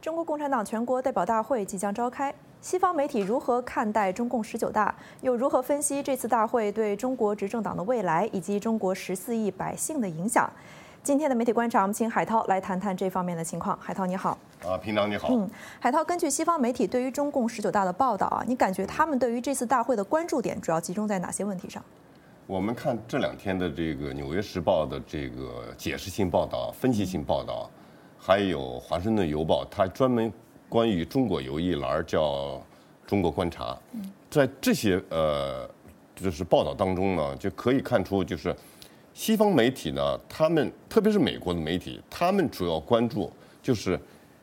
中国共产党全国代表大会即将召开，西方媒体如何看待中共19大？又如何分析这次大会对中国执政党的未来以及中国14亿百姓的影响？今天的媒体观察，我们请海涛来谈谈这方面的情况。海涛你好。 平常你好。 海涛，根据西方媒体对于中共19大的报道你感觉他们对于这次大会的关注点主要集中在哪些问题上？ 我们看这2天的这个《纽约时报》的这个解释性报道、分析性报道，还有《华盛顿邮报》，它专门关于中国有一栏叫《中国观察》。在这些就是报道当中呢，就可以看出，就是西方媒体呢，他们特别是美国的媒体，他们主要关注就是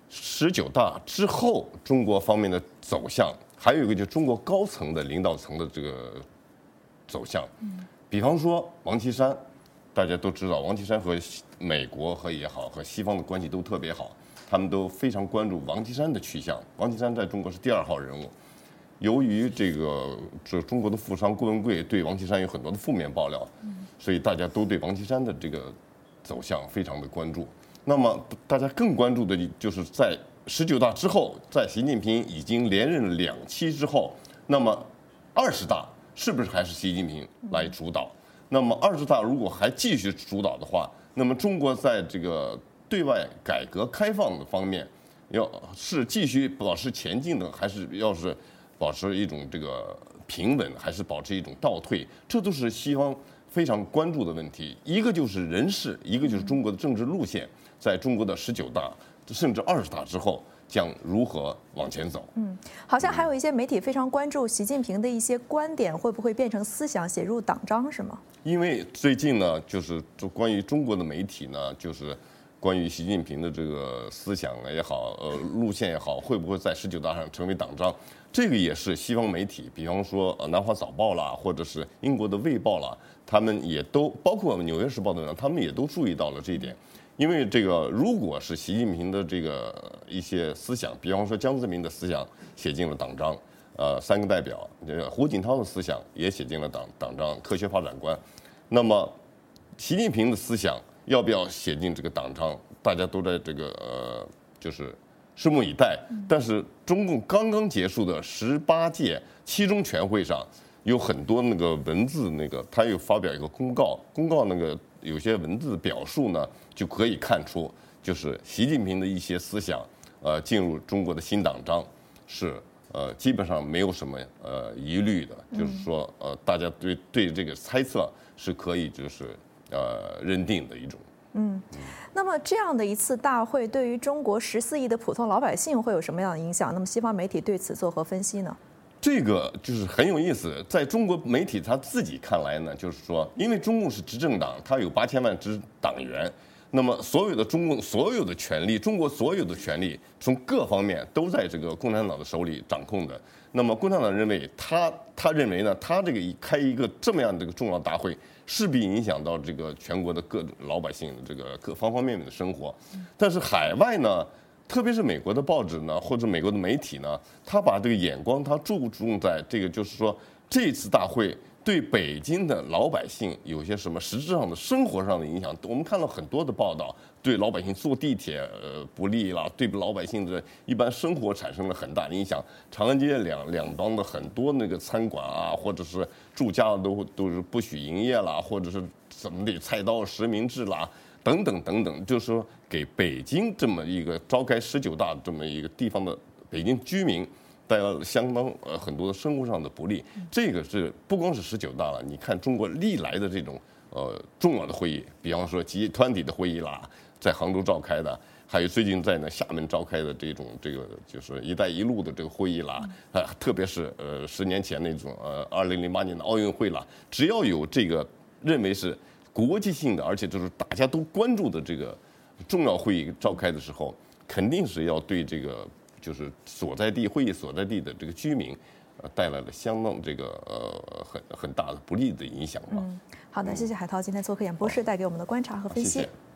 19大之后中国方面的走向，还有一个就是中国高层的领导层的这个走向。比方说王岐山，大家都知道，王岐山和美国和也好，和西方的关系都特别好，他们都非常关注王岐山的去向。王岐山在中国是第2号人物，由于这中国的富商郭文贵对王岐山有很多的负面爆料，所以大家都对王岐山的这个走向非常的关注。那么大家更关注的就是在19大之后，在习近平已经连任2期之后，那么20大是不是还是习近平来主导？那么20大如果还继续主导的话，那么中国在这个对外改革开放的方面，要是继续保持前进的，还是要是保持一种这个平稳，还是保持一种倒退？这都是西方非常关注的问题。一个就是人事，一个就是中国的政治路线，在中国的19大甚至20大之后将如何往前走？ 好像还有一些媒体非常关注习近平的一些观点会不会变成思想写入党章，是吗？ 因为最近呢，就是关于中国的媒体呢，就是关于习近平的这个思想也好，路线也好，会不会在19大上成为党章？这个也是西方媒体，比方说南华早报啦，或者是英国的卫报啦，他们也都包括纽约时报等，他们也都注意到了这一点。因为这个，如果是习近平的这个一些思想，比方说江泽民的思想写进了党章，3个代表，胡锦涛的思想也写进了党章，科学发展观。那么，习近平的思想要不要写进这个党章？大家都在这个就是拭目以待。但是中共刚刚结束的18届七中全会上，有很多那个文字，他又发表一个公告那个有些文字表述呢，就可以看出，就是习近平的一些思想，进入中国的新党章是基本上没有什么疑虑的，就是说大家对这个猜测是可以就是认定的一种。 那么这样的一次大会对于中国14亿的普通老百姓会有什么样的影响？那么西方媒体对此作何分析呢？ 这个就是很有意思，在中国媒体他自己看来呢，就是说，因为中共是执政党，他有8000万支党员，那么所有的中共所有的权利，中国所有的权利，从各方面都在这个共产党的手里掌控的。那么共产党认为，他认为呢，他这个开一个这么样的一个重要大会，势必影响到这个全国的各老百姓的这个各方方面面的生活。但是海外呢，特别是美国的报纸呢，或者美国的媒体呢，他把这个眼光他注重在这个，就是说这次大会对北京的老百姓有些什么实质上的生活上的影响。我们看到很多的报道，对老百姓坐地铁不利啦，对老百姓的一般生活产生了很大的影响。长安街两端的很多那个餐馆啊，或者是住家都是不许营业啦，或者是怎么的菜刀实名制啦。等等等等，就是说给北京这么一个召开19大这么一个地方的北京居民带来了相当很多的生活上的不利。这个是不光是19大了，你看中国历来的这种重要的会议，比方说集团体的会议啦，在杭州召开的，还有最近在厦门召开的这个就是“一带一路”的这个会议啦，特别是10年前那种2008年的奥运会啦，只要有这个认为是国际性的，而且就是大家都关注的这个重要会议召开的时候，肯定是要对这个就是会议所在地的这个居民，带来了相当这个很大的不利的影响吧。 好的，谢谢海涛今天做客演播室带给我们的观察和分析。 谢谢。